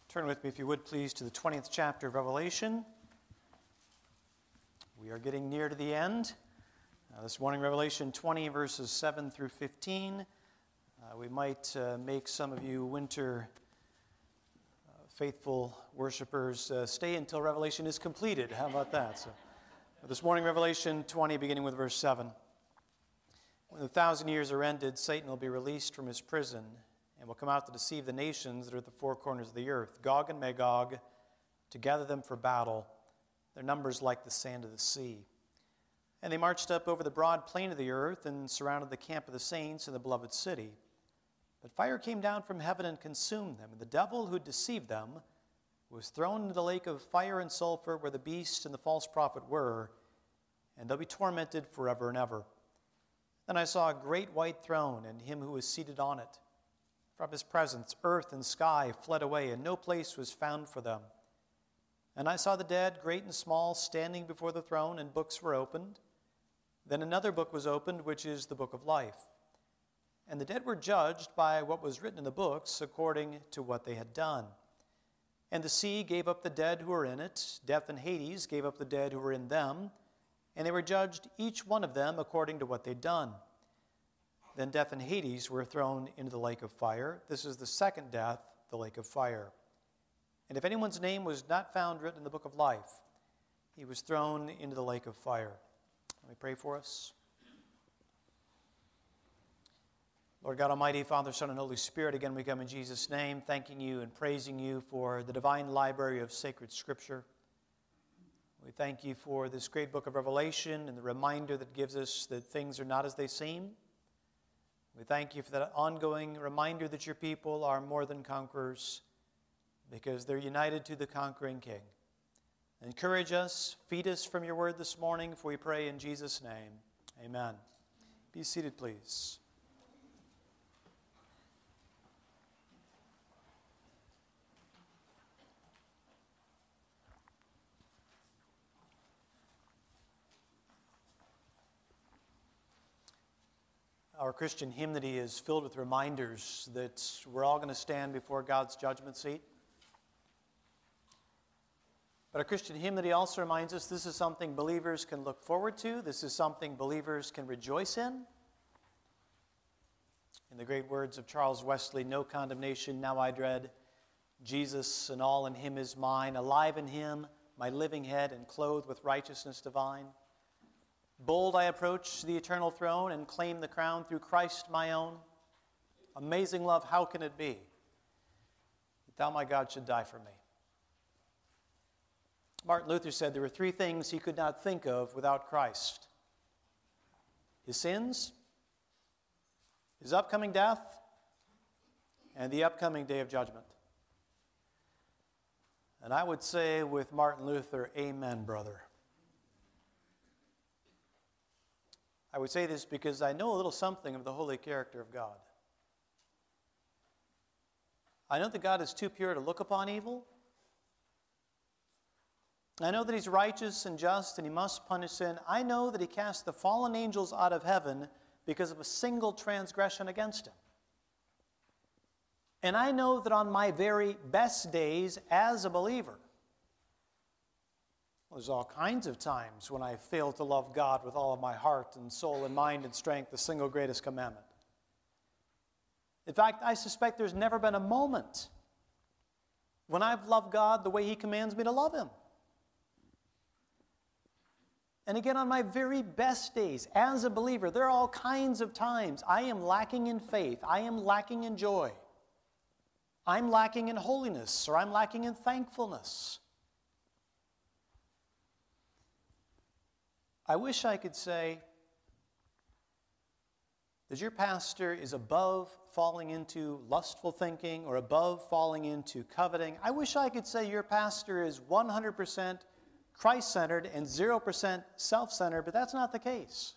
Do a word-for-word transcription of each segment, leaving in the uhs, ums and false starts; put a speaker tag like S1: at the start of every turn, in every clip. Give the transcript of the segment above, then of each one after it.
S1: Turn with me, if you would, please, to the twentieth chapter of Revelation. We are getting near to the end. Uh, this morning, Revelation twenty, verses seven through fifteen. Uh, we might uh, make some of you winter uh, faithful worshipers uh, stay until Revelation is completed. How about that? So, this morning, Revelation twenty, beginning with verse seven. When the thousand years are ended, Satan will be released from his prison and will come out to deceive the nations that are at the four corners of the earth, Gog and Magog, to gather them for battle. Their numbers like the sand of the sea. And they marched up over the broad plain of the earth and surrounded the camp of the saints in the beloved city. But fire came down from heaven and consumed them, and the devil who deceived them was thrown into the lake of fire and sulfur where the beast and the false prophet were, and they'll be tormented forever and ever. Then I saw a great white throne and him who was seated on it. From his presence, earth and sky fled away, and no place was found for them. And I saw the dead, great and small, standing before the throne, and books were opened. Then another book was opened, which is the book of life. And the dead were judged by what was written in the books, according to what they had done. And the sea gave up the dead who were in it. Death and Hades gave up the dead who were in them. And they were judged, each one of them, according to what they'd done. Then death and Hades were thrown into the lake of fire. This is the second death, the lake of fire. And if anyone's name was not found written in the book of life, he was thrown into the lake of fire. Let me pray for us. Lord God Almighty, Father, Son, and Holy Spirit, again we come in Jesus' name, thanking you and praising you for the divine library of sacred Scripture. We thank you for this great book of Revelation and the reminder that gives us that things are not as they seem. We thank you for that ongoing reminder that your people are more than conquerors because they're united to the conquering King. Encourage us, feed us from your word this morning, for we pray in Jesus' name. Amen. Be seated, please. Our Christian hymnody is filled with reminders that we're all going to stand before God's judgment seat. But our Christian hymnody also reminds us this is something believers can look forward to. This is something believers can rejoice in. In the great words of Charles Wesley, no condemnation now I dread. Jesus and all in him is mine. Alive in him, my living head, and clothed with righteousness divine. Bold I approach the eternal throne and claim the crown through Christ my own. Amazing love, how can it be that thou, my God, should die for me? Martin Luther said there were three things he could not think of without Christ. His sins, his upcoming death, and the upcoming day of judgment. And I would say with Martin Luther, amen, brother. I would say this because I know a little something of the holy character of God. I know that God is too pure to look upon evil. I know that he's righteous and just and he must punish sin. I know that he cast the fallen angels out of heaven because of a single transgression against him. And I know that on my very best days as a believer, there's all kinds of times when I fail to love God with all of my heart and soul and mind and strength, the single greatest commandment. In fact, I suspect there's never been a moment when I've loved God the way he commands me to love him. And again, on my very best days as a believer, there are all kinds of times I am lacking in faith, I am lacking in joy, I'm lacking in holiness, or I'm lacking in thankfulness. I wish I could say that your pastor is above falling into lustful thinking or above falling into coveting. I wish I could say your pastor is one hundred percent Christ-centered and zero percent self-centered, but that's not the case.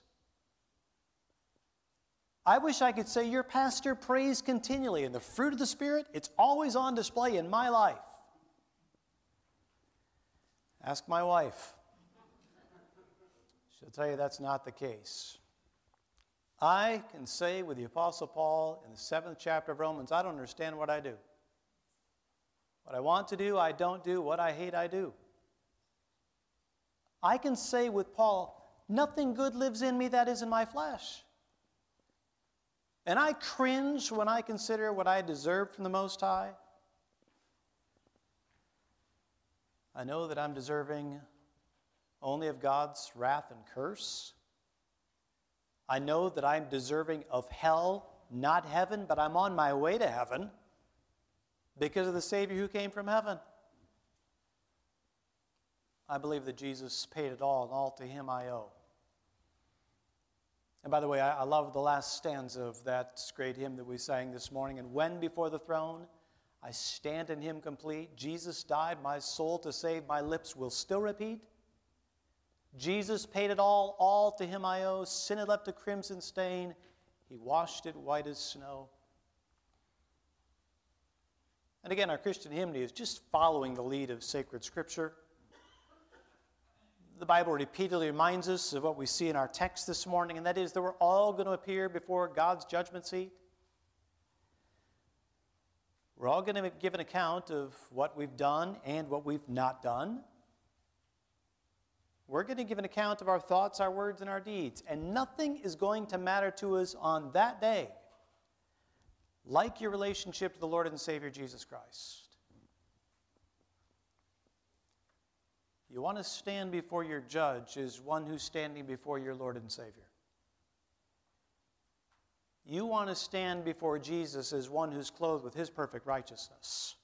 S1: I wish I could say your pastor prays continually, and the fruit of the Spirit, it's always on display in my life. Ask my wife. She'll tell you that's not the case. I can say with the Apostle Paul in the seventh chapter of Romans, I don't understand what I do. What I want to do, I don't do. What I hate, I do. I can say with Paul, nothing good lives in me that is in my flesh. And I cringe when I consider what I deserve from the Most High. I know that I'm deserving only of God's wrath and curse. I know that I'm deserving of hell, not heaven, but I'm on my way to heaven because of the Savior who came from heaven. I believe that Jesus paid it all, and all to him I owe. And by the way, I, I love the last stanza of that great hymn that we sang this morning. And when before the throne I stand in him complete, Jesus died my soul to save, my lips will still repeat. Jesus paid it all, all to him I owe. Sin had left a crimson stain, he washed it white as snow. And again, our Christian hymn is just following the lead of sacred Scripture. The Bible repeatedly reminds us of what we see in our text this morning, and that is that we're all going to appear before God's judgment seat. We're all going to give an account of what we've done and what we've not done. We're going to give an account of our thoughts, our words, and our deeds, and nothing is going to matter to us on that day like your relationship to the Lord and Savior Jesus Christ. You want to stand before your judge as one who's standing before your Lord and Savior. You want to stand before Jesus as one who's clothed with his perfect righteousness.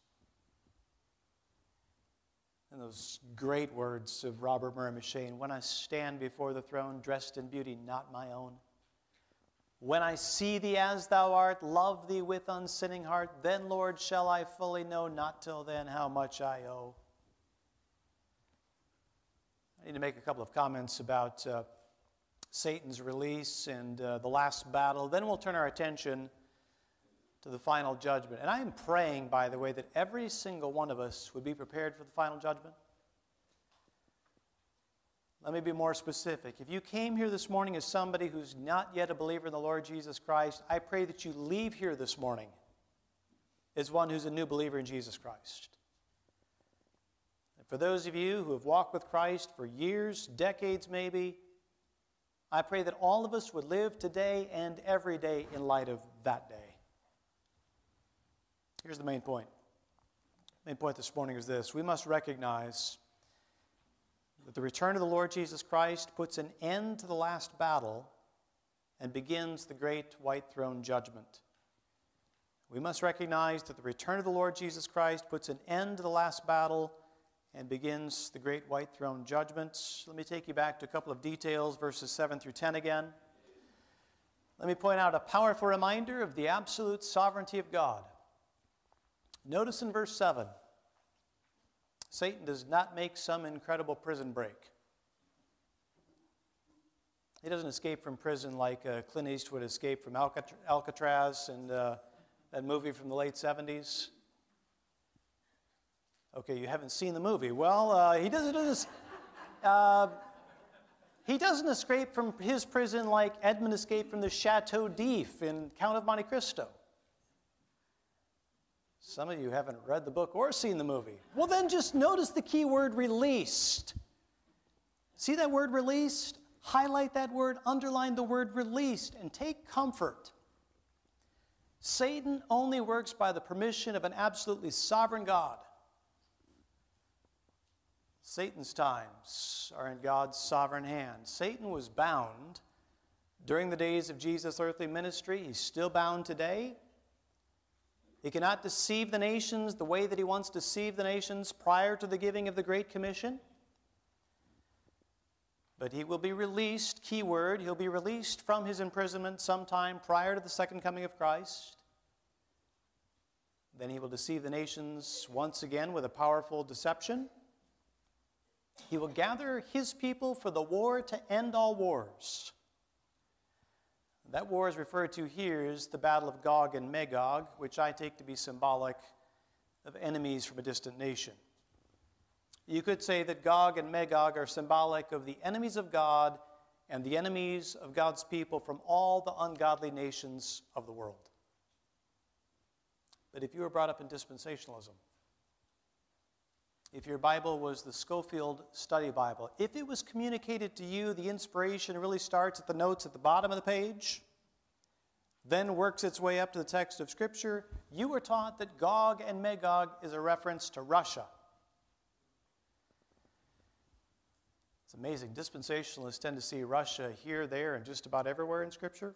S1: And those great words of Robert Murray M'Cheyne, when I stand before the throne dressed in beauty not my own, when I see thee as thou art, love thee with unsinning heart, then, Lord, shall I fully know, not till then, how much I owe. I need to make a couple of comments about uh, Satan's release and uh, the last battle. Then we'll turn our attention to the final judgment. And I am praying, by the way, that every single one of us would be prepared for the final judgment. Let me be more specific. If you came here this morning as somebody who's not yet a believer in the Lord Jesus Christ, I pray that you leave here this morning as one who's a new believer in Jesus Christ. For those of you who have walked with Christ for years, decades maybe, I pray that all of us would live today and every day in light of that day. Here's the main point. The main point this morning is this. We must recognize that the return of the Lord Jesus Christ puts an end to the last battle and begins the great white throne judgment. We must recognize that the return of the Lord Jesus Christ puts an end to the last battle and begins the great white throne judgment. Let me take you back to a couple of details, verses seven through ten again. Let me point out a powerful reminder of the absolute sovereignty of God. Notice in verse seven, Satan does not make some incredible prison break. He doesn't escape from prison like uh, Clint Eastwood escaped from Alcat- Alcatraz and uh, that movie from the late seventies. Okay, you haven't seen the movie. Well, uh, he doesn't. doesn't uh, he doesn't escape from his prison like Edmund escaped from the Chateau d'If in Count of Monte Cristo. Some of you haven't read the book or seen the movie. Well, then just notice the key word released. See that word released? Highlight that word, underline the word released, and take comfort. Satan only works by the permission of an absolutely sovereign God. Satan's times are in God's sovereign hand. Satan was bound during the days of Jesus' earthly ministry. He's still bound today. He cannot deceive the nations the way that he once deceived the nations prior to the giving of the Great Commission. But he will be released, key word, he'll be released from his imprisonment sometime prior to the second coming of Christ. Then he will deceive the nations once again with a powerful deception. He will gather his people for the war to end all wars. That war is referred to here as the Battle of Gog and Magog, which I take to be symbolic of enemies from a distant nation. You could say that Gog and Magog are symbolic of the enemies of God and the enemies of God's people from all the ungodly nations of the world. But if you were brought up in dispensationalism, if your Bible was the Schofield Study Bible, if it was communicated to you, the inspiration really starts at the notes at the bottom of the page, then works its way up to the text of Scripture, you were taught that Gog and Magog is a reference to Russia. It's amazing. Dispensationalists tend to see Russia here, there, and just about everywhere in Scripture.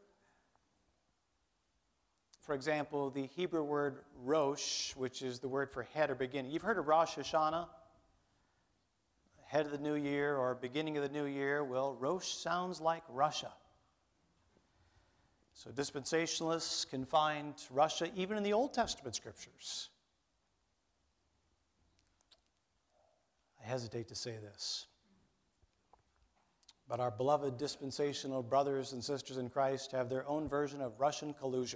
S1: For example, the Hebrew word Rosh, which is the word for head or beginning. You've heard of Rosh Hashanah, head of the new year or beginning of the new year. Well, Rosh sounds like Russia. So dispensationalists can find Russia even in the Old Testament scriptures. I hesitate to say this, but our beloved dispensational brothers and sisters in Christ have their own version of Russian collusion.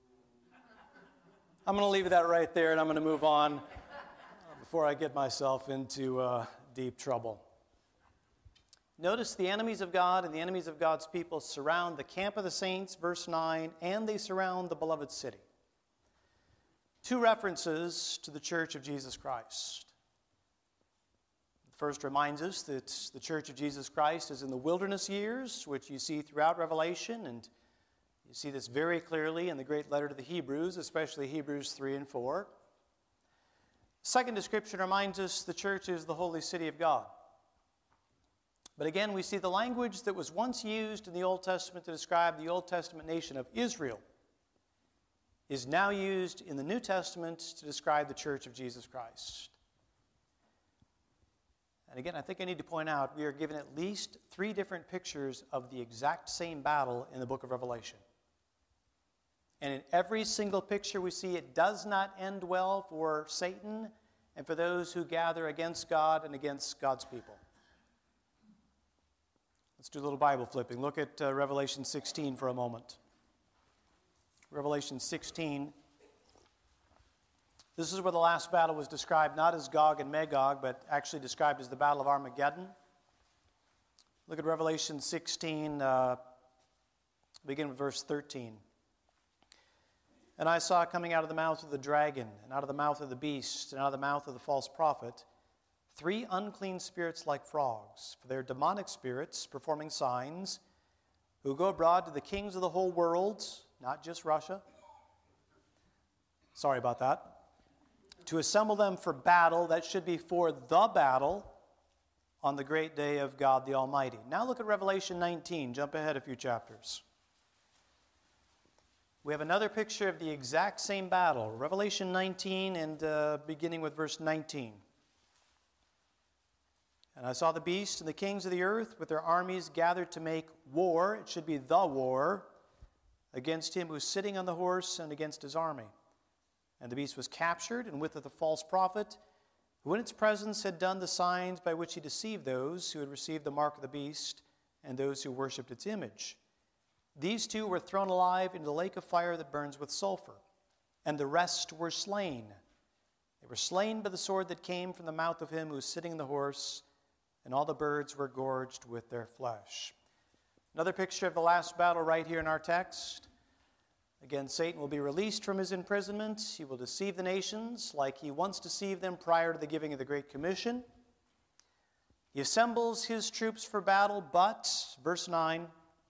S1: I'm going to leave that right there, and I'm going to move on before I get myself into uh, deep trouble. Notice the enemies of God and the enemies of God's people surround the camp of the saints, verse nine, and they surround the beloved city. Two references to the church of Jesus Christ. The first reminds us that the church of Jesus Christ is in the wilderness years, which you see throughout Revelation, and you see this very clearly in the great letter to the Hebrews, especially Hebrews three and four. Second description reminds us the church is the holy city of God. But again, we see the language that was once used in the Old Testament to describe the Old Testament nation of Israel is now used in the New Testament to describe the church of Jesus Christ. And again, I think I need to point out we are given at least three different pictures of the exact same battle in the book of Revelation. And in every single picture we see it does not end well for Satan and for those who gather against God and against God's people. Let's do a little Bible flipping. Look at uh, Revelation sixteen for a moment. Revelation sixteen. This is where the last battle was described not as Gog and Magog, but actually described as the Battle of Armageddon. Look at Revelation sixteen, uh, begin with verse thirteen. And I saw coming out of the mouth of the dragon, and out of the mouth of the beast, and out of the mouth of the false prophet, three unclean spirits like frogs, for they are demonic spirits performing signs, who go abroad to the kings of the whole world, not just Russia. Sorry about that. To assemble them for battle, that should be for the battle, on the great day of God the Almighty. Now look at Revelation nineteen. Jump ahead a few chapters. We have another picture of the exact same battle. Revelation nineteen, and uh, beginning with verse nineteen. And I saw the beast and the kings of the earth with their armies gathered to make war. It should be the war against him who is sitting on the horse and against his army. And the beast was captured, and with it the false prophet, who in its presence had done the signs by which he deceived those who had received the mark of the beast and those who worshipped its image. These two were thrown alive into the lake of fire that burns with sulfur, and the rest were slain. They were slain by the sword that came from the mouth of him who was sitting on the horse, and all the birds were gorged with their flesh. Another picture of the last battle right here in our text. Again, Satan will be released from his imprisonment. He will deceive the nations like he once deceived them prior to the giving of the Great Commission. He assembles his troops for battle, but, verse nine,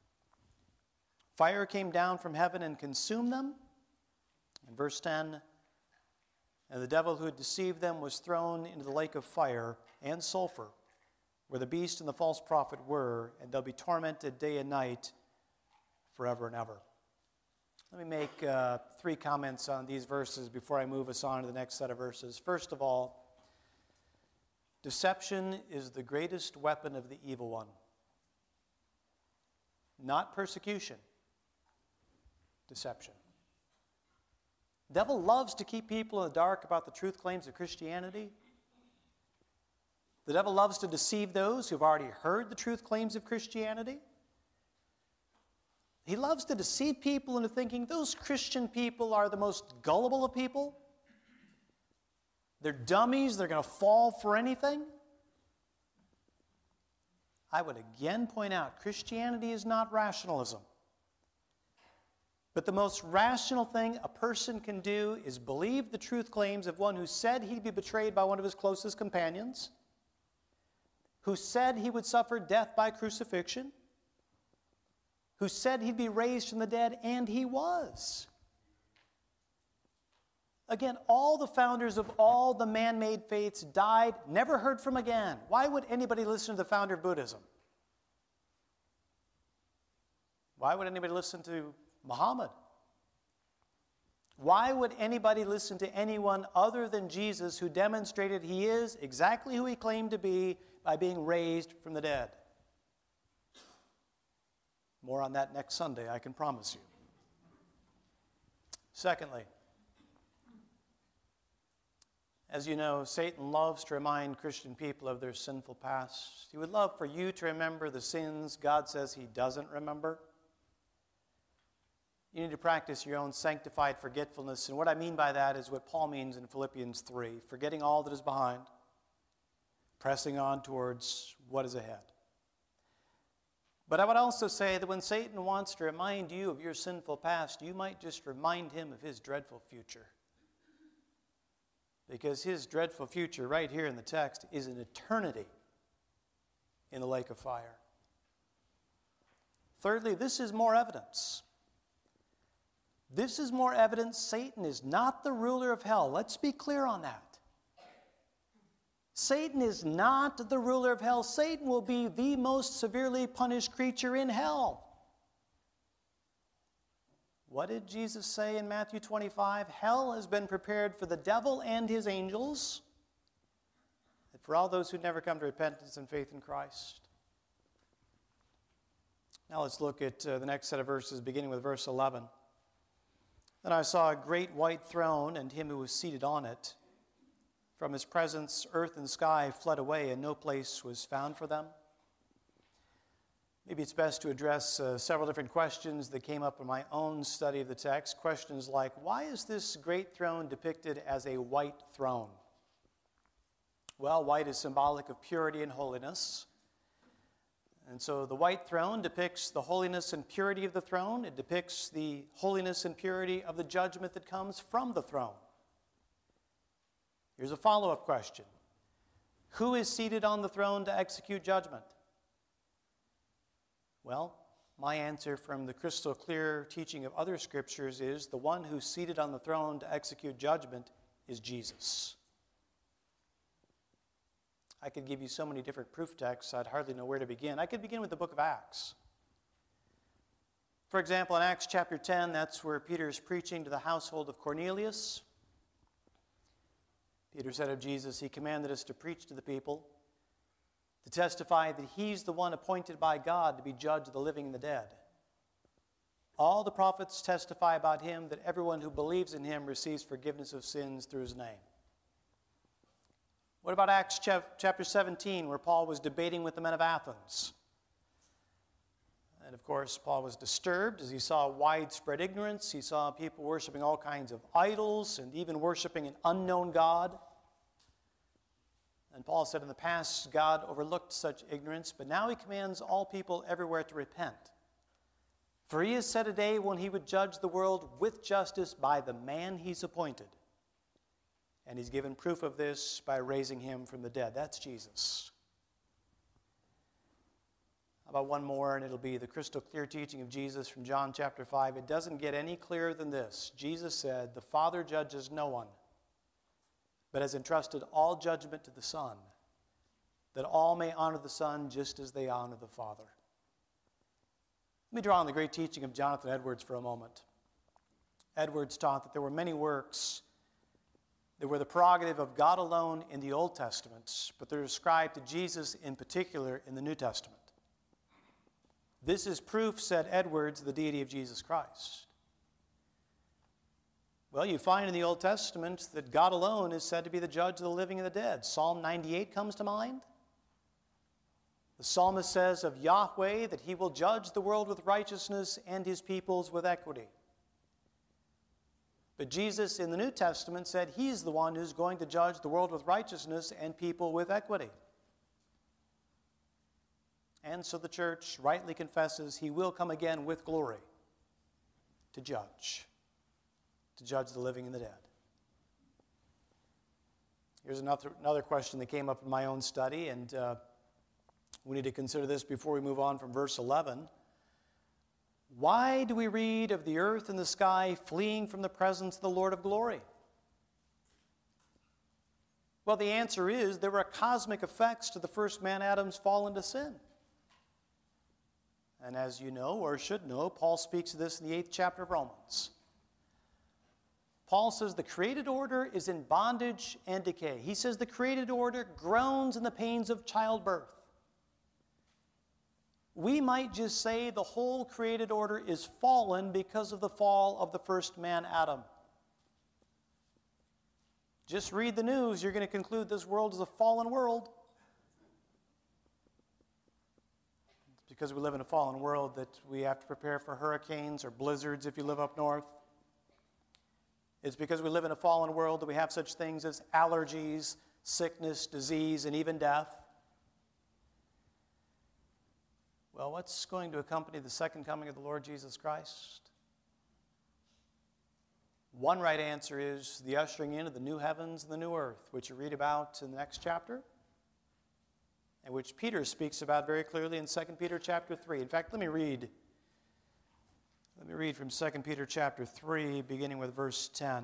S1: fire came down from heaven and consumed them. And verse ten, and the devil who had deceived them was thrown into the lake of fire and sulfur, where the beast and the false prophet were, and they'll be tormented day and night forever and ever. Let me make uh, three comments on these verses before I move us on to the next set of verses. First of all, deception is the greatest weapon of the evil one. Not persecution, deception. The devil loves to keep people in the dark about the truth claims of Christianity. The devil loves to deceive those who've already heard the truth claims of Christianity. He loves to deceive people into thinking those Christian people are the most gullible of people. They're dummies. They're going to fall for anything. I would again point out, Christianity is not rationalism. But the most rational thing a person can do is believe the truth claims of one who said he'd be betrayed by one of his closest companions, who said he would suffer death by crucifixion, who said he'd be raised from the dead, and he was. Again, all the founders of all the man-made faiths died, never heard from again. Why would anybody listen to the founder of Buddhism? Why would anybody listen to Muhammad? Why would anybody listen to anyone other than Jesus, who demonstrated he is exactly who he claimed to be by being raised from the dead? More on that next Sunday, I can promise you. Secondly, as you know, Satan loves to remind Christian people of their sinful past. He would love for you to remember the sins God says he doesn't remember. You need to practice your own sanctified forgetfulness. And what I mean by that is what Paul means in Philippians three, forgetting all that is behind, pressing on towards what is ahead. But I would also say that when Satan wants to remind you of your sinful past, you might just remind him of his dreadful future. Because his dreadful future right here in the text is an eternity in the lake of fire. Thirdly, this is more evidence. This is more evidence Satan is not the ruler of hell. Let's be clear on that. Satan is not the ruler of hell. Satan will be the most severely punished creature in hell. What did Jesus say in Matthew twenty-five? Hell has been prepared for the devil and his angels, and for all those who never come to repentance and faith in Christ. Now let's look at uh, the next set of verses, beginning with verse eleven. Then I saw a great white throne and him who was seated on it. From his presence, earth and sky fled away, and no place was found for them. Maybe it's best to address uh, several different questions that came up in my own study of the text. Questions like, why is this great throne depicted as a white throne? Well, white is symbolic of purity and holiness. And so the white throne depicts the holiness and purity of the throne. It depicts the holiness and purity of the judgment that comes from the throne. Here's a follow-up question. Who is seated on the throne to execute judgment? Well, my answer from the crystal clear teaching of other scriptures is the one who's seated on the throne to execute judgment is Jesus. I could give you so many different proof texts, I'd hardly know where to begin. I could begin with the book of Acts. For example, in Acts chapter ten, that's where Peter is preaching to the household of Cornelius. Peter said of Jesus, he commanded us to preach to the people, to testify that he's the one appointed by God to be judge of the living and the dead. All the prophets testify about him, that everyone who believes in him receives forgiveness of sins through his name. What about Acts chapter seventeen, where Paul was debating with the men of Athens? And of course, Paul was disturbed as he saw widespread ignorance. He saw people worshiping all kinds of idols and even worshiping an unknown God. And Paul said in the past, God overlooked such ignorance, but now he commands all people everywhere to repent. For he has set a day when he would judge the world with justice by the man he's appointed. And he's given proof of this by raising him from the dead. That's Jesus. How about one more, and it'll be the crystal clear teaching of Jesus from John chapter five. It doesn't get any clearer than this. Jesus said, the Father judges no one, but has entrusted all judgment to the Son, that all may honor the Son just as they honor the Father. Let me draw on the great teaching of Jonathan Edwards for a moment. Edwards taught that there were many works that were the prerogative of God alone in the Old Testament, but they're ascribed to Jesus in particular in the New Testament. This is proof, said Edwards, of the deity of Jesus Christ. Well, you find in the Old Testament that God alone is said to be the judge of the living and the dead. Psalm ninety-eight comes to mind. The psalmist says of Yahweh that he will judge the world with righteousness and his peoples with equity. But Jesus in the New Testament said he's the one who's going to judge the world with righteousness and people with equity. And so the church rightly confesses he will come again with glory. to judge, to judge the living and the dead. Here's another, another question that came up in my own study, and uh, we need to consider this before we move on from verse eleven. Why do we read of the earth and the sky fleeing from the presence of the Lord of glory? Well, the answer is there were cosmic effects to the first man Adam's fall into sin. And as you know, or should know, Paul speaks of this in the eighth chapter of Romans. Paul says the created order is in bondage and decay. He says the created order groans in the pains of childbirth. We might just say the whole created order is fallen because of the fall of the first man, Adam. Just read the news, you're going to conclude this world is a fallen world. It's because we live in a fallen world that we have to prepare for hurricanes or blizzards if you live up north. It's because we live in a fallen world that we have such things as allergies, sickness, disease, and even death. Well, what's going to accompany the second coming of the Lord Jesus Christ? One right answer is the ushering in of the new heavens and the new earth, which you read about in the next chapter, and which Peter speaks about very clearly in Second Peter chapter three. In fact, let me read. Let me read from Second Peter chapter three, beginning with verse ten.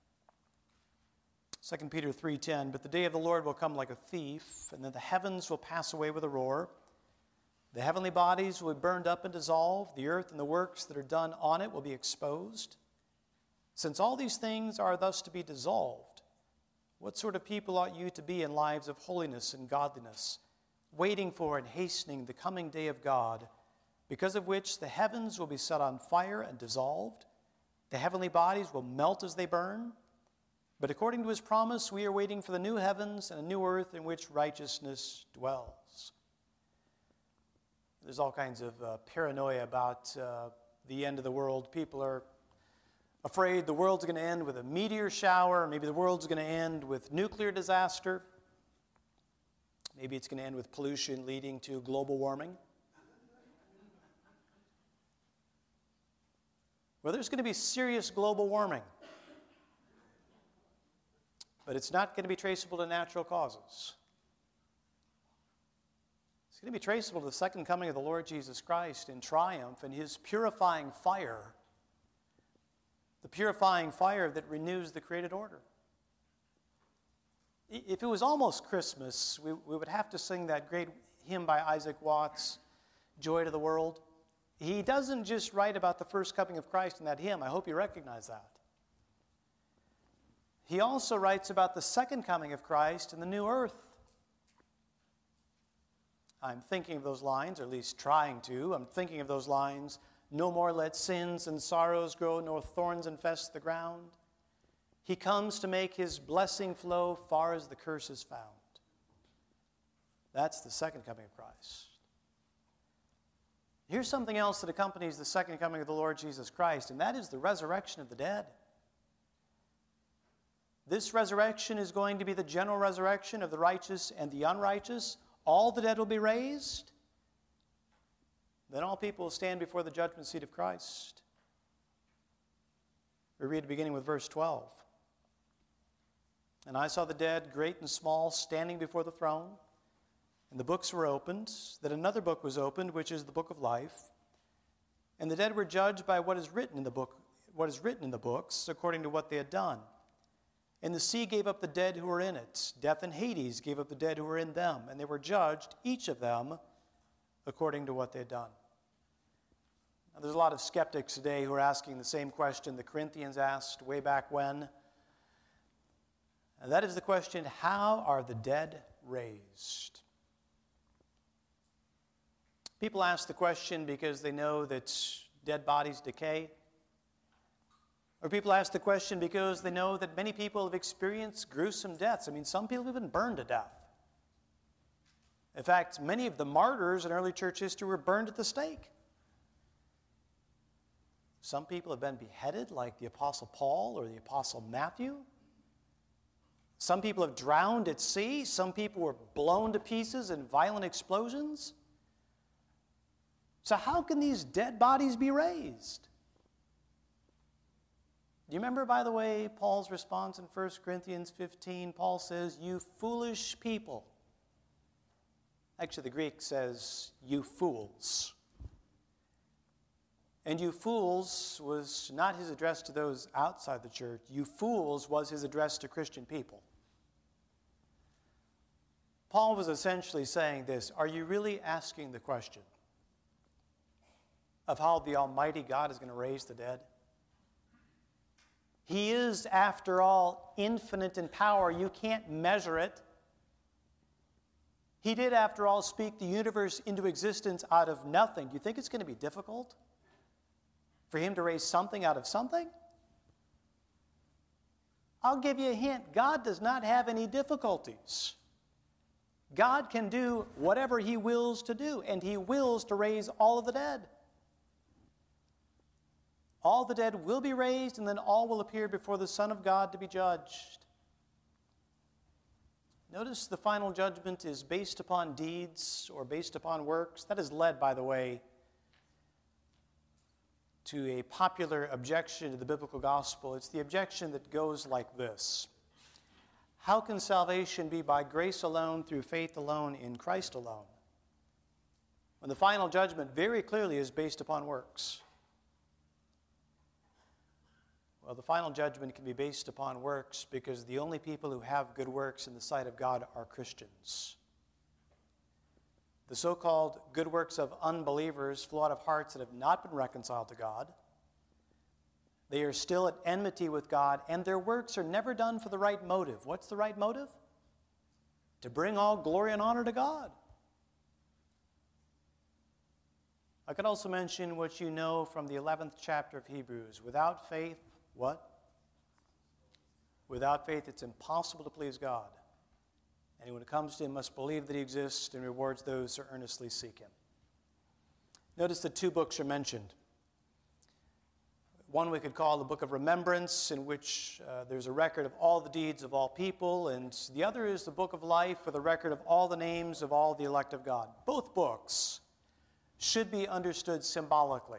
S1: Second Peter three ten, but the day of the Lord will come like a thief, and then the heavens will pass away with a roar. The heavenly bodies will be burned up and dissolved. The earth and the works that are done on it will be exposed. Since all these things are thus to be dissolved, what sort of people ought you to be in lives of holiness and godliness, waiting for and hastening the coming day of God, because of which the heavens will be set on fire and dissolved, the heavenly bodies will melt as they burn? But according to his promise, we are waiting for the new heavens and a new earth in which righteousness dwells. There's all kinds of uh, paranoia about uh, the end of the world. People are afraid the world's going to end with a meteor shower. Maybe the world's going to end with nuclear disaster. Maybe it's going to end with pollution leading to global warming. Well, there's going to be serious global warming. But it's not going to be traceable to natural causes. It's going to be traceable to the second coming of the Lord Jesus Christ in triumph and his purifying fire, the purifying fire that renews the created order. If it was almost Christmas, we, we would have to sing that great hymn by Isaac Watts, Joy to the World. He doesn't just write about the first coming of Christ in that hymn. I hope you recognize that. He also writes about the second coming of Christ in the new earth. I'm thinking of those lines, or at least trying to. I'm thinking of those lines. No more let sins and sorrows grow, nor thorns infest the ground. He comes to make his blessing flow far as the curse is found. That's the second coming of Christ. Here's something else that accompanies the second coming of the Lord Jesus Christ, and that is the resurrection of the dead. This resurrection is going to be the general resurrection of the righteous and the unrighteous. All the dead will be raised. Then all people will stand before the judgment seat of Christ. We read beginning with verse twelve. And I saw the dead, great and small, standing before the throne. And the books were opened. Then another book was opened, which is the book of life. And the dead were judged by what is written in the book, what is written in the books, according to what they had done. And the sea gave up the dead who were in it. Death and Hades gave up the dead who were in them. And they were judged, each of them, according to what they had done. Now, there's a lot of skeptics today who are asking the same question the Corinthians asked way back when. And that is the question, how are the dead raised? People ask the question because they know that dead bodies decay. Or people ask the question because they know that many people have experienced gruesome deaths. I mean, some people have been burned to death. In fact, many of the martyrs in early church history were burned at the stake. Some people have been beheaded, like the Apostle Paul or the Apostle Matthew. Some people have drowned at sea. Some people were blown to pieces in violent explosions. So how can these dead bodies be raised? Do you remember, by the way, Paul's response in First Corinthians fifteen? Paul says, "You foolish people." Actually, the Greek says, "You fools." And "you fools" was not his address to those outside the church. "You fools" was his address to Christian people. Paul was essentially saying this: are you really asking the question of how the Almighty God is going to raise the dead? He is, after all, infinite in power. You can't measure it. He did, after all, speak the universe into existence out of nothing. Do you think it's going to be difficult for him to raise something out of something? I'll give you a hint. God does not have any difficulties. God can do whatever he wills to do, and he wills to raise all of the dead. All the dead will be raised, and then all will appear before the Son of God to be judged. Notice the final judgment is based upon deeds or based upon works. That is led, by the way, to a popular objection to the biblical gospel. It's the objection that goes like this: how can salvation be by grace alone, through faith alone, in Christ alone, when the final judgment very clearly is based upon works? Well, the final judgment can be based upon works because the only people who have good works in the sight of God are Christians. The so-called good works of unbelievers flow out of hearts that have not been reconciled to God. They are still at enmity with God, and their works are never done for the right motive. What's the right motive? To bring all glory and honor to God. I could also mention what you know from the eleventh chapter of Hebrews. Without faith, what? Without faith, it's impossible to please God. Anyone who comes to him must believe that he exists and rewards those who earnestly seek him. Notice that two books are mentioned. One we could call the Book of Remembrance, in which uh, there's a record of all the deeds of all people, and the other is the Book of Life, with a record of all the names of all the elect of God. Both books should be understood symbolically.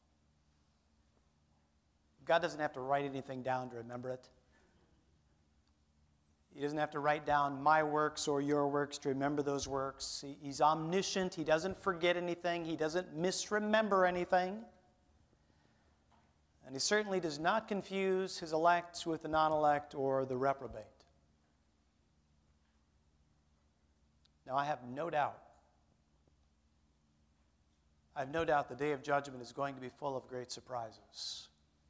S1: God doesn't have to write anything down to remember it. He doesn't have to write down my works or your works to remember those works. He, he's omniscient. He doesn't forget anything. He doesn't misremember anything. And he certainly does not confuse his elect with the non-elect or the reprobate. Now, I have no doubt, I have no doubt the day of judgment is going to be full of great surprises.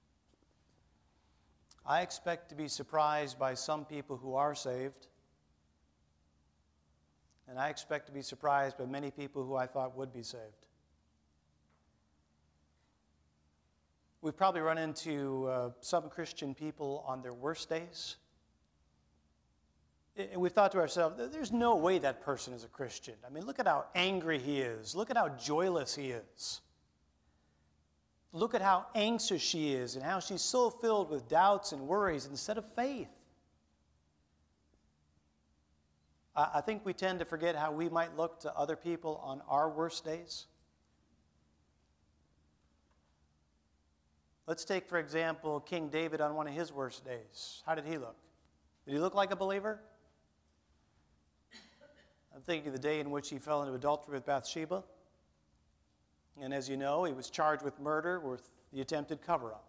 S1: I expect to be surprised by some people who are saved, and I expect to be surprised by many people who I thought would be saved. We've probably run into uh, some Christian people on their worst days. And we've thought to ourselves, there's no way that person is a Christian. I mean, look at how angry he is. Look at how joyless he is. Look at how anxious she is and how she's so filled with doubts and worries instead of faith. I, I think we tend to forget how we might look to other people on our worst days. Let's take, for example, King David on one of his worst days. How did he look? Did he look like a believer? I'm thinking of the day in which he fell into adultery with Bathsheba. And as you know, he was charged with murder with the attempted cover-up.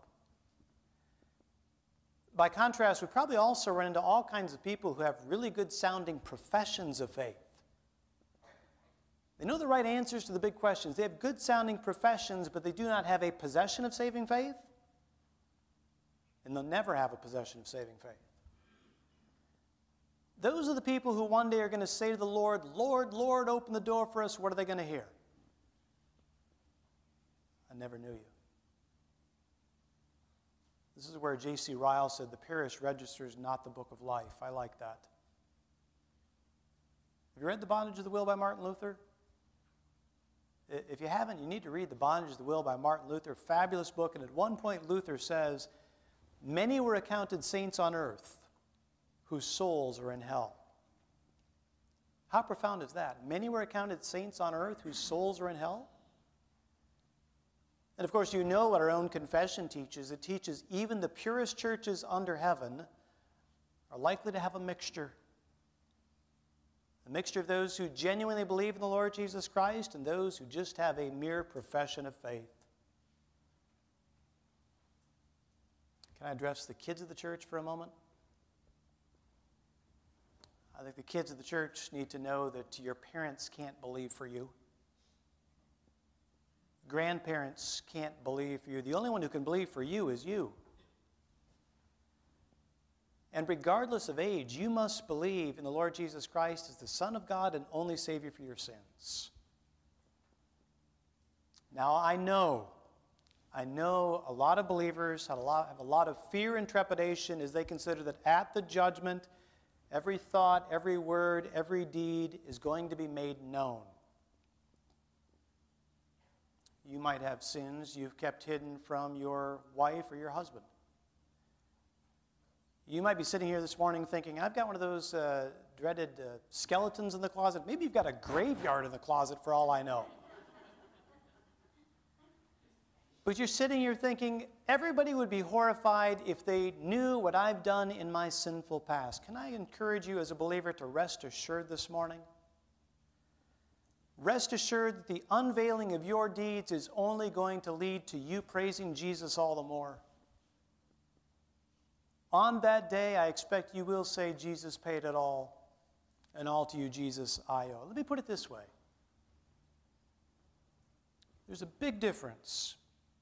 S1: By contrast, we probably also run into all kinds of people who have really good-sounding professions of faith. They know the right answers to the big questions. They have good-sounding professions, but they do not have a possession of saving faith. And they'll never have a possession of saving faith. Those are the people who one day are going to say to the Lord, Lord, Lord, open the door for us. What are they going to hear? I never knew you. This is where J C Ryle said, the parish register is not the book of life. I like that. Have you read The Bondage of the Will by Martin Luther? If you haven't, you need to read The Bondage of the Will by Martin Luther. Fabulous book. And at one point, Luther says, many were accounted saints on earth whose souls are in hell. How profound is that? Many were accounted saints on earth whose souls are in hell? And of course, you know what our own confession teaches. It teaches even the purest churches under heaven are likely to have a mixture. A mixture of those who genuinely believe in the Lord Jesus Christ and those who just have a mere profession of faith. Can I address the kids of the church for a moment? I think the kids of the church need to know that your parents can't believe for you. Grandparents can't believe for you. The only one who can believe for you is you. And regardless of age, you must believe in the Lord Jesus Christ as the Son of God and only Savior for your sins. Now, I know, I know a lot of believers have a lot, have a lot of fear and trepidation as they consider that at the judgment, every thought, every word, every deed is going to be made known. You might have sins you've kept hidden from your wife or your husband. You might be sitting here this morning thinking, I've got one of those uh, dreaded uh, skeletons in the closet. Maybe you've got a graveyard in the closet for all I know. But you're sitting here thinking, everybody would be horrified if they knew what I've done in my sinful past. Can I encourage you as a believer to rest assured this morning? Rest assured that the unveiling of your deeds is only going to lead to you praising Jesus all the more. On that day, I expect you will say, Jesus paid it all, and all to you, Jesus, I owe. Let me put it this way. There's a big difference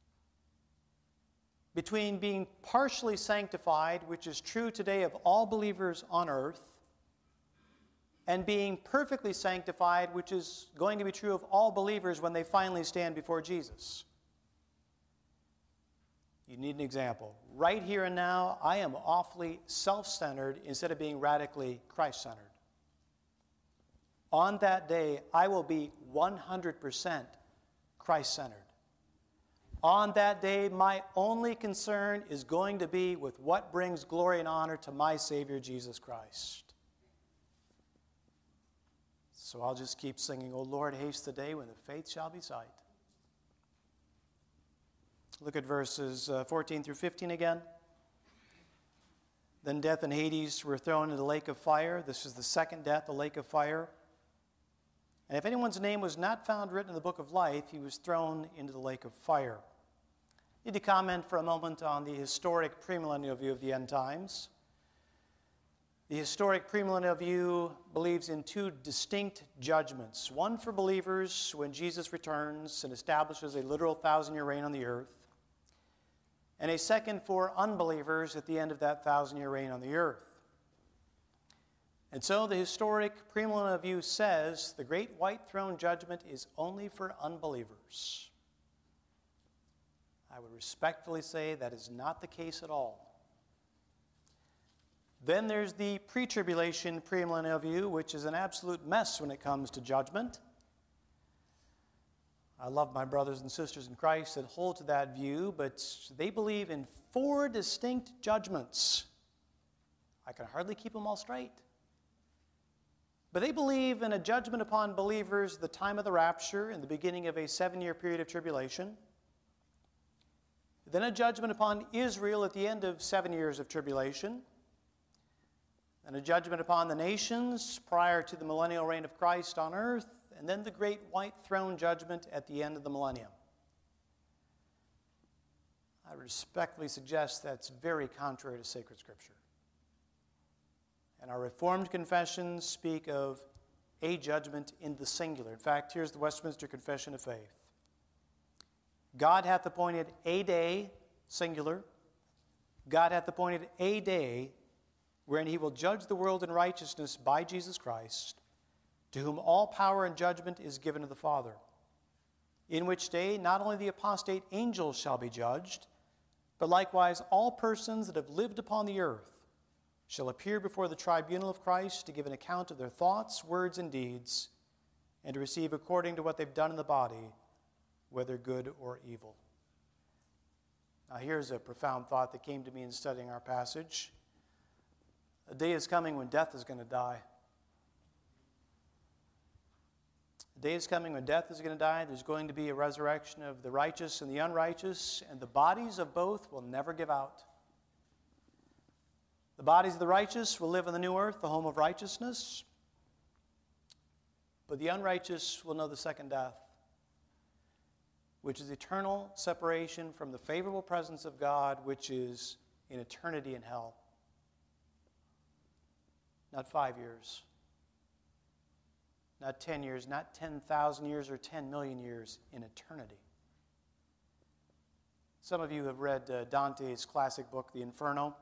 S1: between being partially sanctified, which is true today of all believers on earth, and being perfectly sanctified, which is going to be true of all believers when they finally stand before Jesus. You need an example. Right here and now, I am awfully self-centered instead of being radically Christ-centered. On that day, I will be one hundred percent Christ-centered. On that day, my only concern is going to be with what brings glory and honor to my Savior, Jesus Christ. So I'll just keep singing, O Lord, haste the day when the faith shall be sight. Look at verses uh, fourteen through fifteen again. Then death and Hades were thrown into the lake of fire. This is the second death, the lake of fire. And if anyone's name was not found written in the book of life, he was thrown into the lake of fire. I need to comment for a moment on the historic premillennial view of the end times. The historic premillennial view believes in two distinct judgments. One for believers when Jesus returns and establishes a literal thousand-year reign on the earth. And a second for unbelievers at the end of that thousand-year reign on the earth. And so the historic premillennial view says the great white throne judgment is only for unbelievers. I would respectfully say that is not the case at all. Then there's the pre-tribulation premillennial view, which is an absolute mess when it comes to judgment. I love my brothers and sisters in Christ that hold to that view, but they believe in four distinct judgments. I can hardly keep them all straight. But they believe in a judgment upon believers at the time of the rapture and the beginning of a seven-year period of tribulation. Then a judgment upon Israel at the end of seven years of tribulation. And a judgment upon the nations prior to the millennial reign of Christ on earth, and then the great white throne judgment at the end of the millennium. I respectfully suggest that's very contrary to sacred Scripture. And our Reformed confessions speak of a judgment in the singular. In fact, here's the Westminster Confession of Faith. God hath appointed a day, singular. God hath appointed a day wherein he will judge the world in righteousness by Jesus Christ, to whom all power and judgment is given of the Father, in which day not only the apostate angels shall be judged, but likewise all persons that have lived upon the earth shall appear before the tribunal of Christ to give an account of their thoughts, words, and deeds, and to receive according to what they've done in the body, whether good or evil. Now here's a profound thought that came to me in studying our passage. A day is coming when death is going to die. A day is coming when death is going to die. There's going to be a resurrection of the righteous and the unrighteous, and the bodies of both will never give out. The bodies of the righteous will live on the new earth, the home of righteousness, but the unrighteous will know the second death, which is eternal separation from the favorable presence of God, which is in eternity in hell. Not five years, not ten years, not ten thousand years or ten million years, in eternity. Some of you have read uh, Dante's classic book, The Inferno.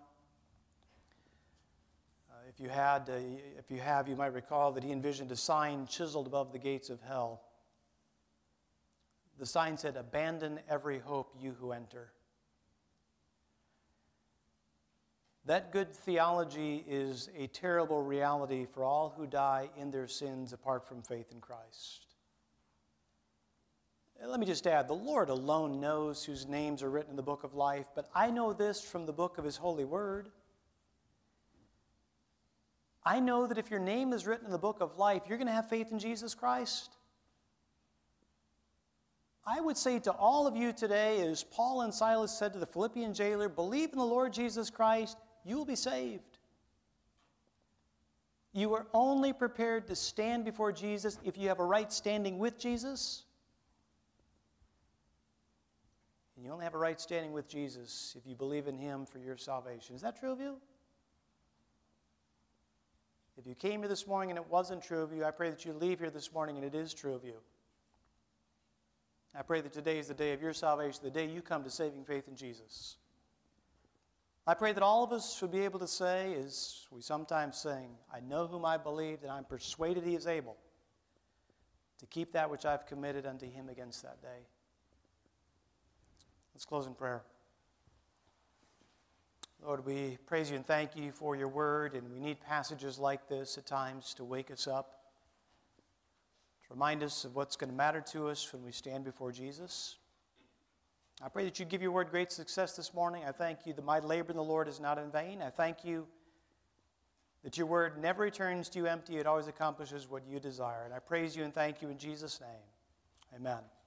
S1: Uh, if you had, uh, if you have, you might recall that he envisioned a sign chiseled above the gates of hell. The sign said, "Abandon every hope, you who enter." That good theology is a terrible reality for all who die in their sins apart from faith in Christ. Let me just add, the Lord alone knows whose names are written in the book of life, but I know this from the book of His holy word. I know that if your name is written in the book of life, you're going to have faith in Jesus Christ. I would say to all of you today, as Paul and Silas said to the Philippian jailer, believe in the Lord Jesus Christ, you will be saved. You are only prepared to stand before Jesus if you have a right standing with Jesus. And you only have a right standing with Jesus if you believe in Him for your salvation. Is that true of you? If you came here this morning and it wasn't true of you, I pray that you leave here this morning and it is true of you. I pray that today is the day of your salvation, the day you come to saving faith in Jesus. I pray that all of us would be able to say, as we sometimes sing, I know whom I believe, and I'm persuaded He is able to keep that which I've committed unto Him against that day. Let's close in prayer. Lord, we praise You and thank You for Your word, and we need passages like this at times to wake us up, to remind us of what's going to matter to us when we stand before Jesus. I pray that You give Your word great success this morning. I thank You that my labor in the Lord is not in vain. I thank You that Your word never returns to You empty. It always accomplishes what You desire. And I praise You and thank You in Jesus' name. Amen.